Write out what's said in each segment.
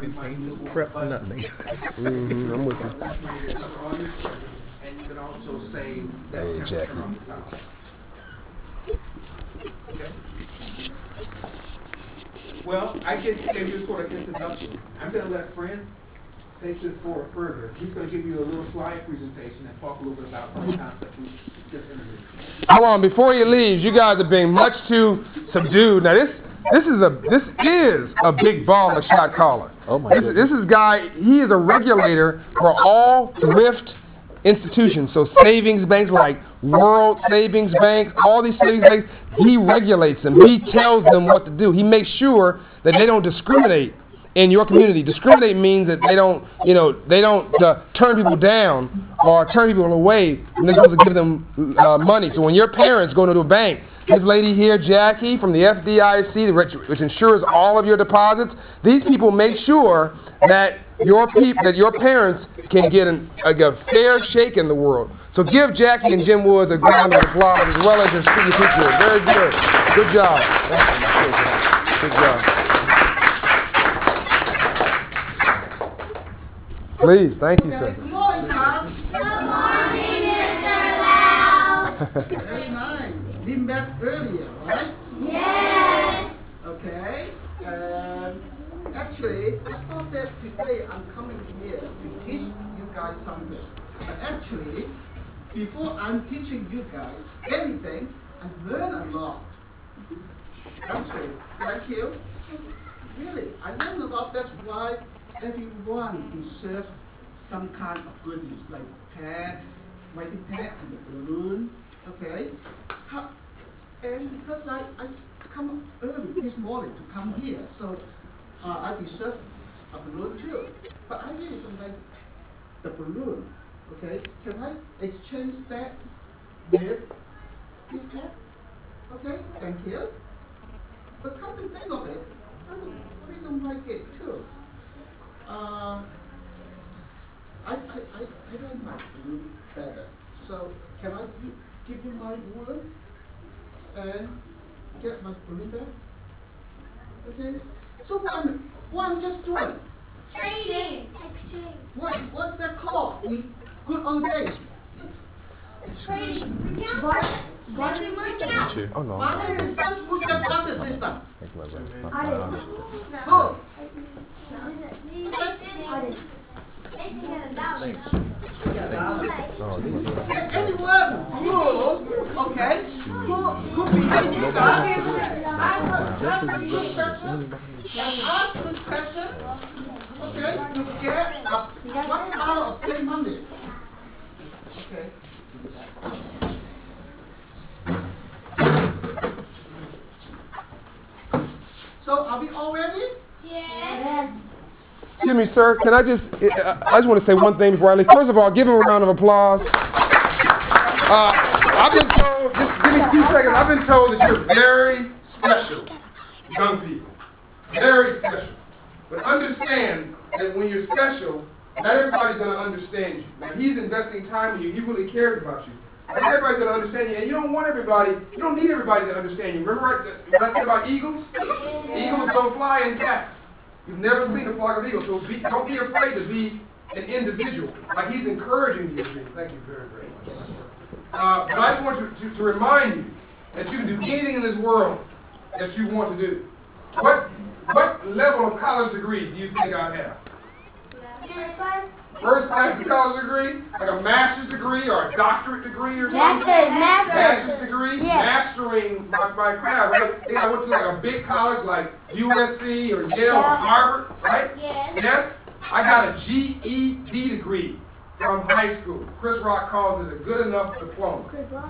Prep for nothing. I'm with you. And you can also save that Hey, 10% Jackie. on the top. Okay. Well, I just gave you a sort of introduction. I'm going to let Fred take this forward further. He's going to give you a little slide presentation and talk a little bit about some of the concepts we just introduced. Hold on, before he leaves, you guys are being much too subdued. Now this is a big baller shot caller. Oh my This is guy. He is a regulator for all thrift institutions. So savings banks like World Savings Bank, all these savings banks, he regulates them. He tells them what to do. He makes sure that they don't discriminate in your community. Discriminate means that they don't turn people down or turn people away when they're supposed to give them money. So when your parents go into a bank, this lady here, Jackie, from the FDIC, which insures all of your deposits, these people make sure that your parents can get a fair shake in the world. So give Jackie and Jim Woods a round of applause as well as your teacher. Very good. Good job. Good job. Please, thank you, sir. Good morning, class. Good morning, Mr. Lau. Very nice. Been back earlier, right? Yes. Okay. Actually, I thought that today I'm coming here to teach you guys something. But actually, before I'm teaching you guys anything, I learn a lot. Actually, thank you. Really, I learned a lot. That's why everyone deserves some kind of goodies like pen, writing pen, and the balloon. Okay. And because I come early this morning to come here, so I deserve a balloon too. But I really don't like the balloon. Okay. Can I exchange that with this pen? Okay. Thank you. But come to think of it, I really don't like it too. I like my balloon better. So can I give you my ruler and get my balloon back? Okay. So what I'm just doing? Trading. Exchange. What's that called in good old days? Trading. Barter market. Oh no. Barter system. Who said barter system? Artist. Who? Anyone who, okay, who behind you guys ask a good question, okay, you get $1 of free money. Okay. So are we all ready? Yes. Excuse me, sir. Can I just want to say one thing before I leave. First of all, give him a round of applause. I've been told, just give me 2 seconds. I've been told that you're very special, young people. Very special. But understand that when you're special, not everybody's going to understand you. Now, he's investing time in you. He really cares about you. Not everybody's going to understand you. And you don't want everybody, you don't need everybody to understand you. Remember what I said about eagles? Eagles don't fly in packs. You've never seen a flock of eagles, so don't be afraid to be an individual, like he's encouraging you to be. Thank you very, very much. But I just want to remind you that you can do anything in this world that you want to do. What level of college degree do you think I have? First class. First class college degree? Like a master's degree or a doctorate degree or something? Master's degree? Yes. Mastering my craft, right? I think I went to like a big college like USC or Yale or Harvard, right? Yes. Yes? I got a GED degree from high school. Chris Rock calls it a good enough diploma.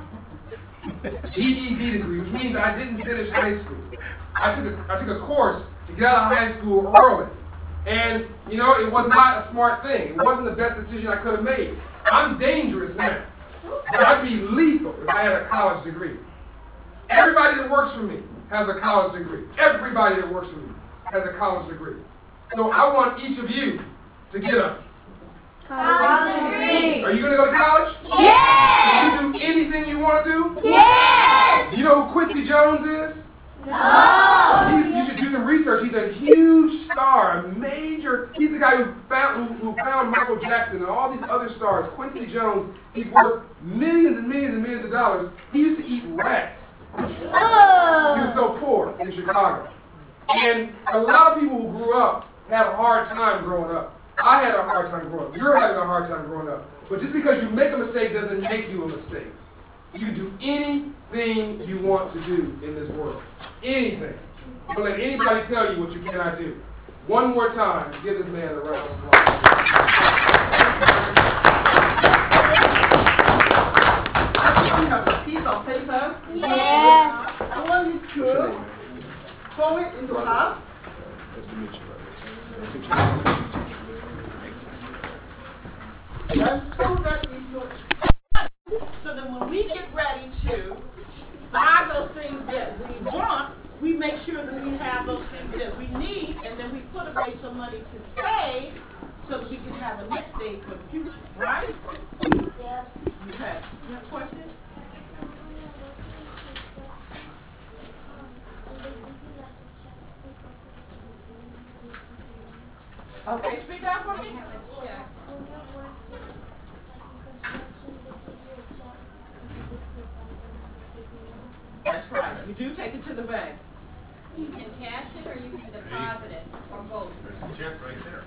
GED degree, which means I didn't finish high school. I took a course to get out of high school early. And, you know, it was not a smart thing. It wasn't the best decision I could have made. I'm dangerous now. But I'd be lethal if I had a college degree. Everybody that works for me has a college degree. Everybody that works for me has a college degree. So I want each of you to get a College degree. Are you going to go to college? Yes. Can you do anything you want to do? Yes. You know who Quincy Jones is? No. You should do some research. He's a huge star, a major the guy who found Michael Jackson and all these other stars. Quincy Jones, he's worth millions and millions and millions of dollars. He used to eat rats. He was so poor in Chicago. And a lot of people who grew up had a hard time growing up. I had a hard time growing up. You're having a hard time growing up. But just because you make a mistake doesn't make you a mistake. You can do anything you want to do in this world. Anything. Don't let anybody tell you what you cannot do. One more time, give this man a round of applause. You have a piece of paper. Yes. I want you to fold it into half. And so that is your. So that when we get ready to buy those things that we want, we make sure that we have those things that we need, and then we put away some money to save so that we can have a next day for the future, right? Yes. Okay. You have a question? Okay, speak up for me. That's right. You do take it to the bank. You can cash it or you can deposit it, or both. There's a check right there.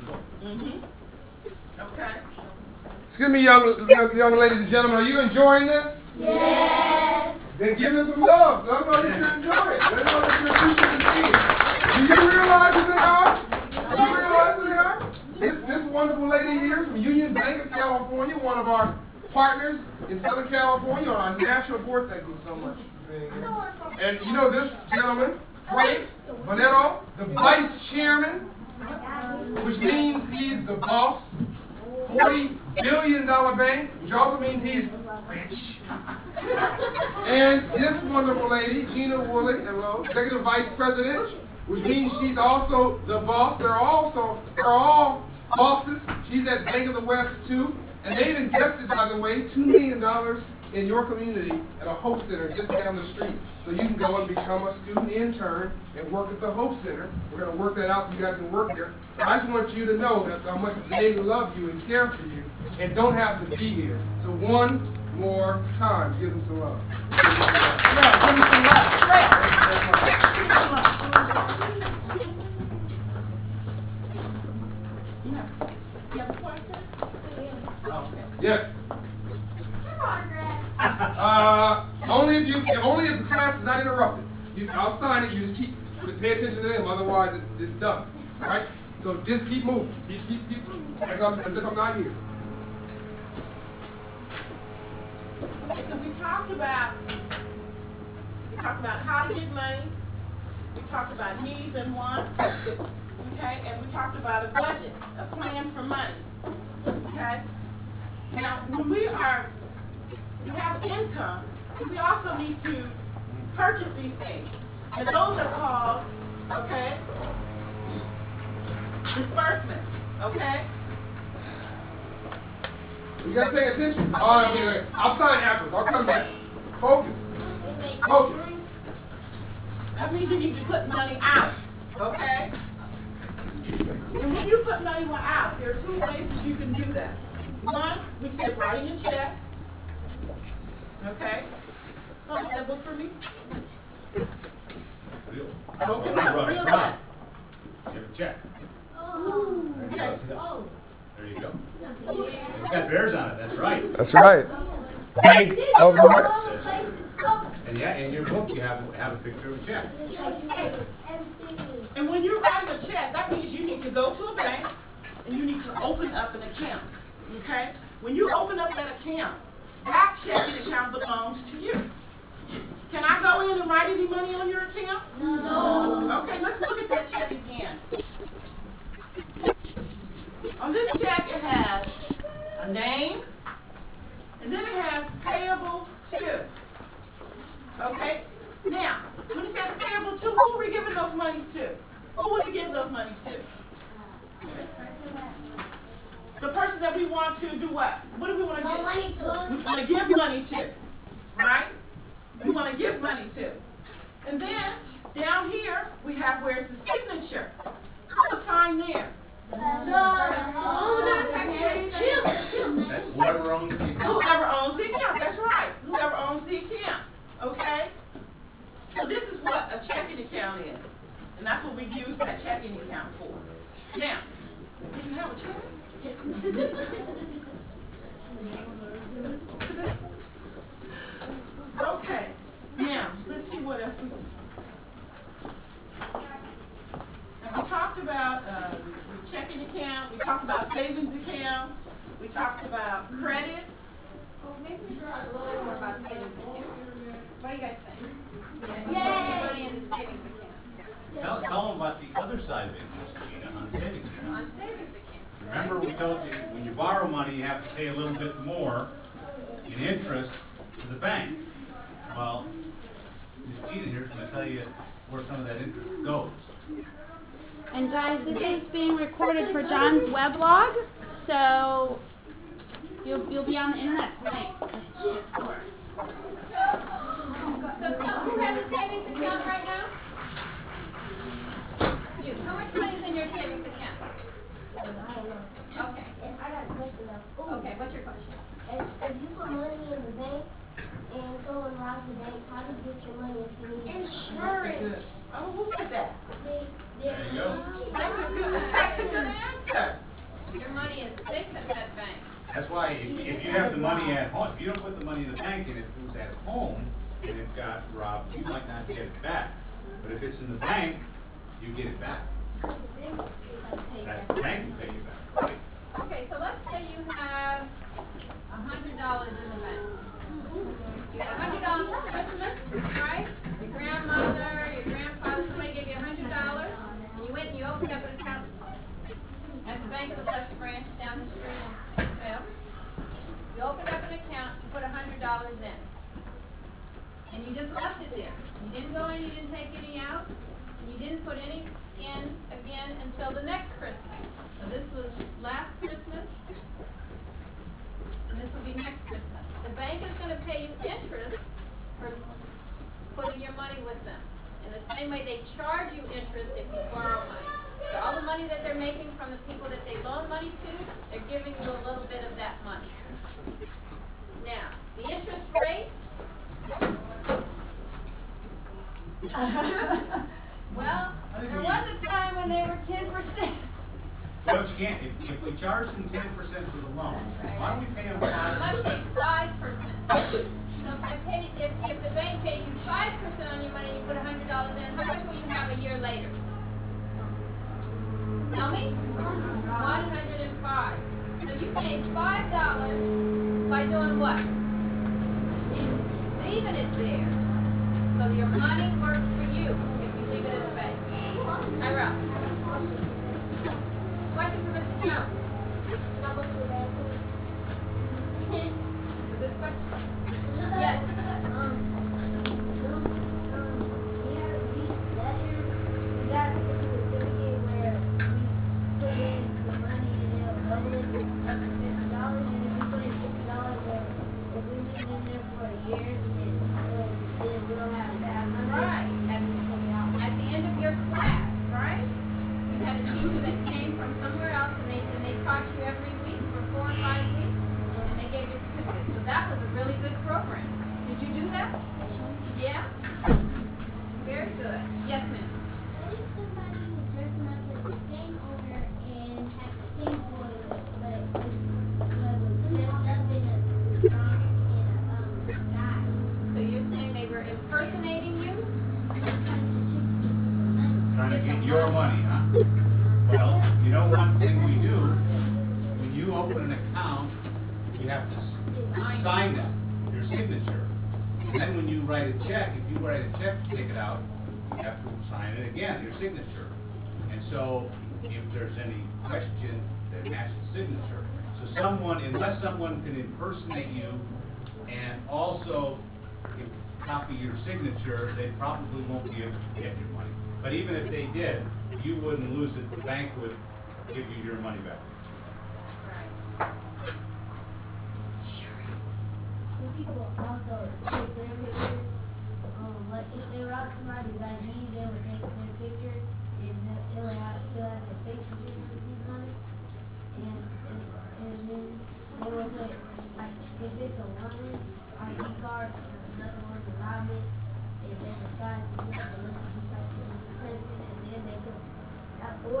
Okay. Excuse me, young ladies and gentlemen, are you enjoying this? Yes. Then give them some love. Let them know that you enjoy it. Let them know that you're appreciative of it. Do you realize who they are? Do you realize who they are? This wonderful lady here from Union Bank of California, one of our partners in Southern California on our national board. Thank you so much for being here. And you know this gentleman, Frank Bonetto, the vice chairman, which means he's the boss. $40 billion bank, which also means he's rich. And this wonderful lady, Gina Woolley, executive vice president, which means she's also the boss. They're all bosses. She's at Bank of the West too. And they've invested, by the way, $2 million in your community at a Hope Center just down the street. So you can go and become a student intern and work at the Hope Center. We're going to work that out so you guys can work there. I just want you to know that how much they love you and care for you and don't have to be here. So one more time, give them some love. Yeah, give me some love. You have a question? Yes. Margaret. Only if the class is not interrupted. I'll sign it. You just keep pay attention to them. Otherwise, it's done. All right. So just keep moving. Keep as if I'm not here. Okay, so we talked about how to get money. We talked about needs and wants. Okay, and we talked about a budget, a plan for money. Okay. Now, when we have income, we also need to purchase these things. And those are called, okay, disbursements, okay? You gotta pay attention. I'll sign afterwards. I'll come back. Focus. Focus. That means you need to put money out, okay? And when you put money out, there are two ways that you can do that. One, we said writing a check. Okay? Hold that book for me. Real. Okay, Right, real right. check. You have a check. There you Okay. go. There you go. It's got bears on it. That's right. That's right. Bank of the West. And yeah, in your book you have a picture of a check. And when you're writing a check, that means you need to go to a bank and you need to open up an account. Okay? When you open up that account, that checking account belongs to you. Can I go in and write any money on your account? No. Okay, let's look at that check again. On this check, it has a name, and then it has payable to. Okay? Now, when it says payable to, who are we giving those monies to? Who would we give those monies to? The person that we want to do what? What do we want to give? We want to give money to, right? We want to give money to. And then, down here, we have where's the signature. Put a sign there. That's whoever owns the account. Whoever owns the account, that's right. Whoever owns the account, okay? So this is what a checking account is. And that's what we use that checking account for. Now, do you have a check? Okay, now, let's see what else we can. Now, we talked about the checking account, we talked about savings account, we talked about credit. Well, maybe we should talk a little more about savings account. What do you guys think? Yay! Put money in the savings account. Tell them about the other side of interest, Gina, on savings On account. savings account. Remember, we told you, when you borrow money, you have to pay a little bit more in interest to the bank. Well, Ms. Gina here is going to tell you where some of that interest goes. And guys, this is being recorded for John's weblog, so you'll be on the internet tonight. So who has a savings account right now? You. How much money is in your savings account? Okay. I got a question though. Okay, what's your question? If you put money in the bank and someone robs the bank, how do you get your money if you need it? Insurance. Oh, who said that? There you go. That's a good answer. Your money is safe at that bank. That's why if you have the money at home, if you don't put the money in the bank and it was at home and it got robbed, you might not get it back. But if it's in the bank, you get it back. That the bank will pay you back. Right. Okay, so let's say you have $100 in the bank. You have $100 for Christmas, right? Your grandmother, your grandfather, somebody gave you $100, and you went and you opened up an account at the Bank of the West branch down the street in Phil. You opened up an account, you put $100 in. And you just left it there. You didn't go in, you didn't take any out, and you didn't put any in again until the next Christmas. So this was last Christmas, and this will be next Christmas. The bank is going to pay you interest for putting your money with them. In the same way they charge you interest if you borrow money. So all the money that they're making from the people that they loan money to, they're giving you a little bit of that money. Now, the interest rate, well, there was a time when they were 10%. But you can't, if we charge them 10% for the loan, why don't we pay them 5%? 5%. So if the bank pays you 5% on your money and you put $100 in, how much will you have a year later? Tell me? 105. So you paid $5 by doing what? Leaving it there. So your money works for you if you leave it in the bank. Hi, Ralph. Question for Mr. Jones. How much would that be? It's a good question. Yes. We got a certificate where we put in the money and they'll double it up to $50, and if we put in $50, then if we leave it in there for a year, then we don't have that money. Right. At the end of your class, right? You had a teacher that came from somewhere else and they taught you every week for 4 or 5 weeks and they gave you a certificate. So that was a really good program. Did you do that? Yeah? Very good. Yes, ma'am. What if somebody who just left the same owner and had the same boiler, but it was set up in a sky? So you're saying they were impersonating you? Trying to get your money, huh? Well, you know one thing we do, when you open an account, you have to sign it, your signature. And then when you write a check, if you write a check to take it out, you have to sign it again, your signature. And so if there's any question, they match the signature. So someone, unless someone can impersonate you and also copy your signature, they probably won't be able to get your money. But even if they did, you wouldn't lose it. The bank would give you your money back. Some people also take their pictures. Like if they rob somebody's ID, they would take their picture and they'll have their face pictures on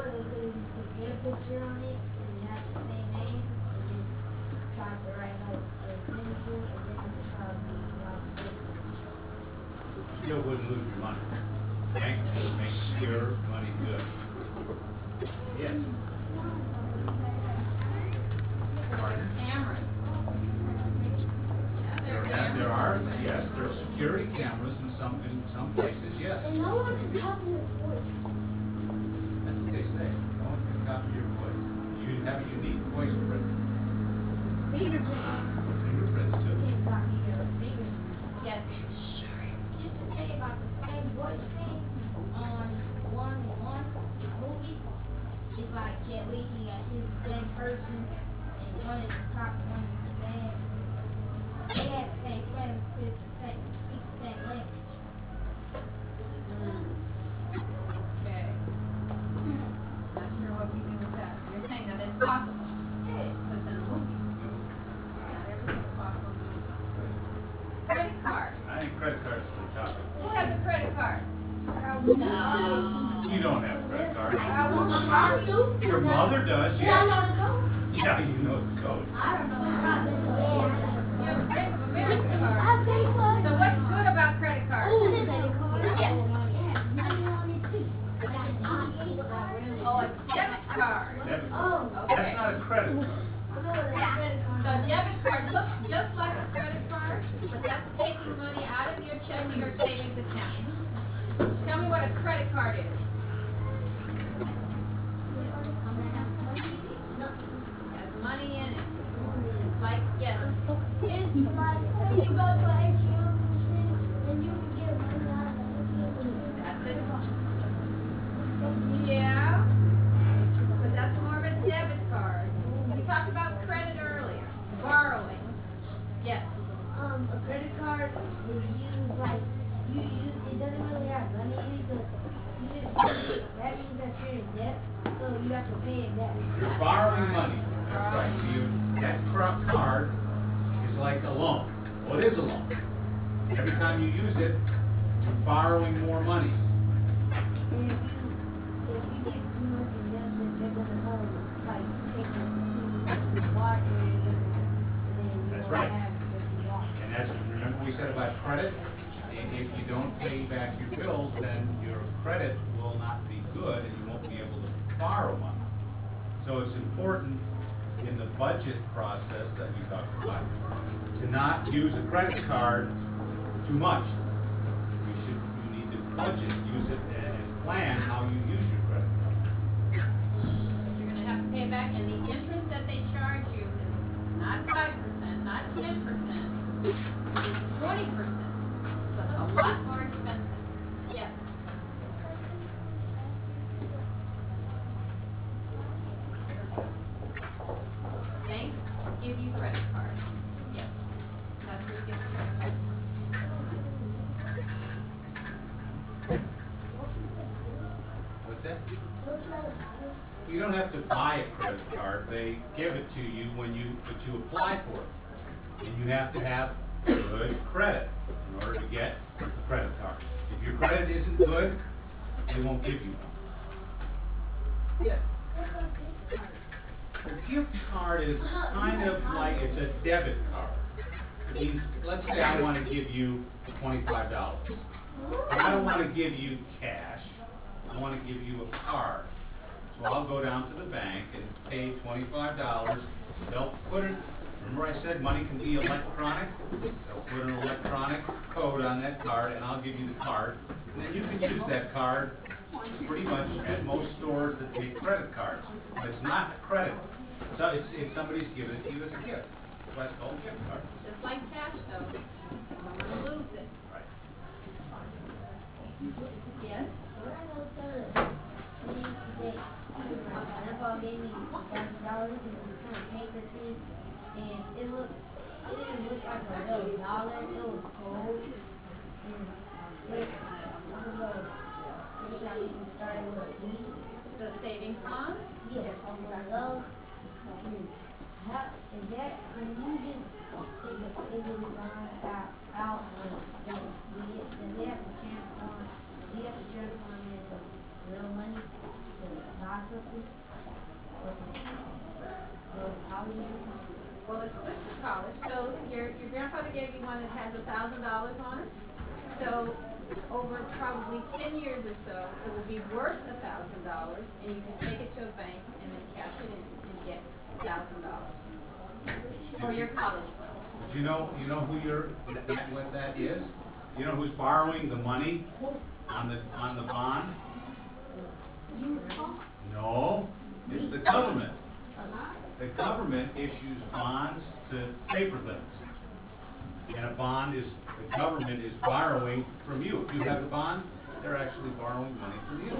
could get a picture on it and have the same name and then try to write like a signature and then it's probably Still wouldn't lose your money. Bank just makes your money good. Yes. Pardon? Cameras. Yeah, there are cameras. There are, yes, there are security cameras in some places, yes. And no one can copy your voice. That's what they say. No one can copy your voice. You have a unique voice print. Fingerprints. Fingerprints You too. can't copy your fingerprints. Yes. Used to say about the same voice thing on one movie. It's like Jet Li, he got his same person, and one is the top, one is the band. They had the same friends, speak the same language. Okay. Not sure what we do with that. You're saying that it's possible. But it's in a movie. Not everything's possible. Credit card. I think credit cards are the topic. Who has a credit card? You don't have a credit card. I want my mom to. Your mother does, Yeah, I yes. know the code. Yeah, you know the code. I don't know the code. You have a Bank of America card. I pay for it. So what's good about credit cards? Yes. It has money on it too. Oh, a debit card. Debit card. Oh. Okay. That's not a credit card. So a debit card looks just like a credit card, but that's taking money out of your checking or savings account. Tell me what a credit card is. Has money in it. It's like, yes. It's like when you go to an ATM machine and you can get money out of the ATM machine. That's it. Yeah. But that's more of a debit card. We talked about credit earlier. Borrowing. Yes. A credit card is used like it doesn't really have money in it, but you just that means that you're in debt, so you have to pay it back. You're borrowing money. That's right. So that card is like a loan. Well, it is a loan. Every time you use it, you're borrowing more money. And if you get too much in debt, then they're gonna come like take it to water and then you That's won't right. have what you want. And that's, remember we said about credit? If you don't pay back your bills, then your credit will not be good and you won't be able to borrow money. So it's important in the budget process that we talked about to not use a credit card too much. You need to budget, use it and plan how you use your credit card. You're gonna have to pay back, and the interest that they charge you is not 5%, not 10%, it's 20%. So it's a lot more expensive. Yes. Banks give you credit cards. Yes. That's who gives credit cards. What's that? You don't have to buy a credit card. They give it to you when you apply for it. And you have to have good credit in order to get a credit card. If your credit isn't good, they won't give you one. Yes. A gift card is kind of like, it's a debit card. It means, let's say I want to give you $25. I don't want to give you cash. I want to give you a card. So I'll go down to the bank and pay $25. They'll put it, remember I said money can be electronic? They'll put an electronic code on that card and I'll give you the card. And then you can use that card pretty much at most stores that take credit cards. But it's not credit. So it's somebody's given it to you as a gift. That's why it's called a gift card. Just like cash though. You don't want to lose it. Right. Yes? When I go to the thing today, my grandpa gave me $1,000 and it was kind of paper thing, and it didn't look like a real dollar. It was cold, and it was I even started with a B. The savings bond? Yes, one of those. How is that when you just take a savings bond out when does they have to transform? Do you have to transform it into real money to buy processing? Well, it's switched to college, so your grandfather gave you one that has $1,000 on it. So over probably 10 years or so, it will be worth $1,000, and you can take it to a bank and then cash it in and get $1,000 for your college fund. Do you know who what that is? You know who's borrowing the money on the bond? No, it's the government. The government issues bonds to pay for things. And a bond is, the government is borrowing from you. If you have a bond, they're actually borrowing money from you.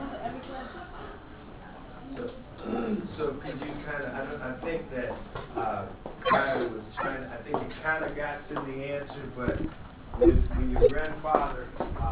So could you kind of, I think that Kyle was trying to, I think he kind of got to the answer, but when your grandfather,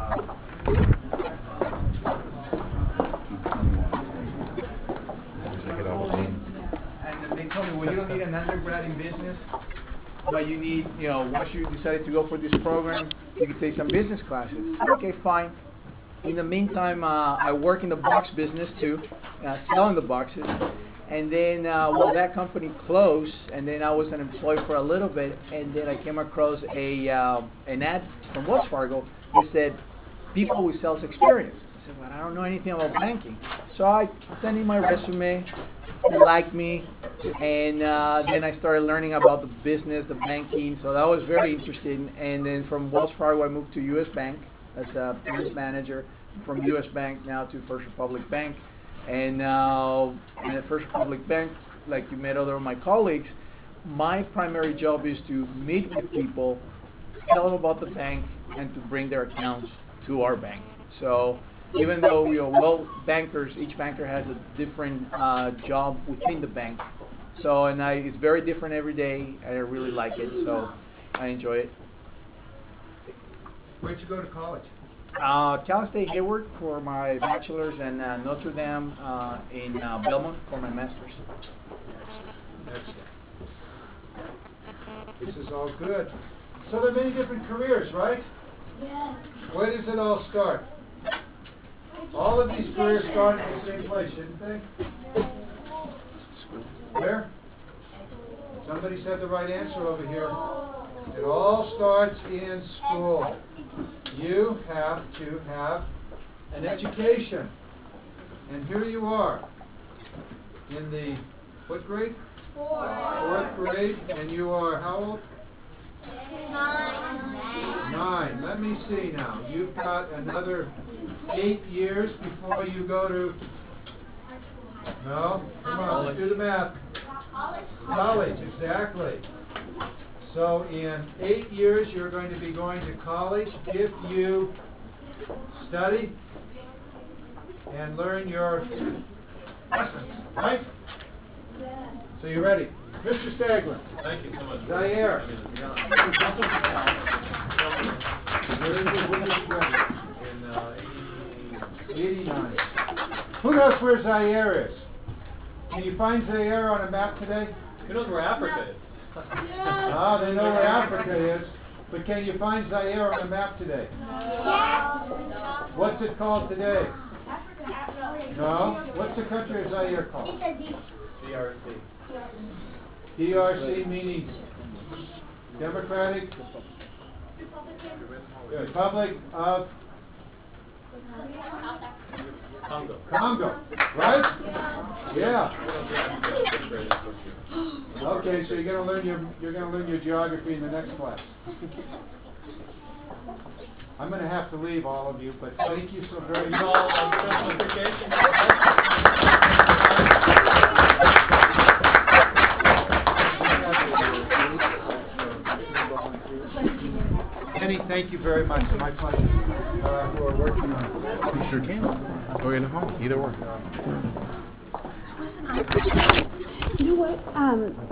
and they told me, well, you don't need an undergrad in business, but you need, once you decided to go for this program, you can take some business classes. Okay, fine. In the meantime, I work in the box business too, selling the boxes. And then, that company closed, and then I was unemployed for a little bit, and then I came across an ad from Wells Fargo that said, people with sales experience. I said, well, I don't know anything about banking. So I sent in my resume, they liked me, and then I started learning about the business, the banking, so that was very interesting. And then from Wells Fargo, I moved to U.S. Bank as a business manager. From U.S. Bank now to First Republic Bank. And now at First Republic Bank, like you met other of my colleagues, my primary job is to meet with people, tell them about the bank, and to bring their accounts to our bank. So even though bankers, each banker has a different job within the bank. So it's very different every day. I really like it, so I enjoy it. Where'd you go to college? Cal State Hayward for my bachelor's, and Notre Dame in Belmont for my master's. Excellent. This is all good. So there are many different careers, right? Yes. Where does it all start? All of these careers start in the same place, shouldn't they? Where? Somebody said the right answer over here. It all starts in school. You have to have an education. And here you are in the, what grade? Fourth grade. And you are how old? 9. Let me see now. You've got another 8 years before you go to, no? Come on, let's do the math. College, exactly. So in 8 years, you're going to be going to college if you study and learn your lessons, right? So you ready? Mr. Staglin. Thank you so much. Zaire. In 89. Who knows where Zaire is? Can you find Zaire on a map today? Who knows where Africa is? Ah, they know where Africa is. But can you find Zaire on a map today? Yes. What's it called today? No. What's the country of Zaire called? DRC. DRC meaning Democratic Republic of Congo. Congo, right? Yeah. Okay, so you're gonna learn your geography in the next class. I'm gonna have to leave all of you, but thank you so very much. All on Christmas vacation. Penny, thank you very much. My pleasure. We're working on it. You sure can. Or in the home, either or. You know what?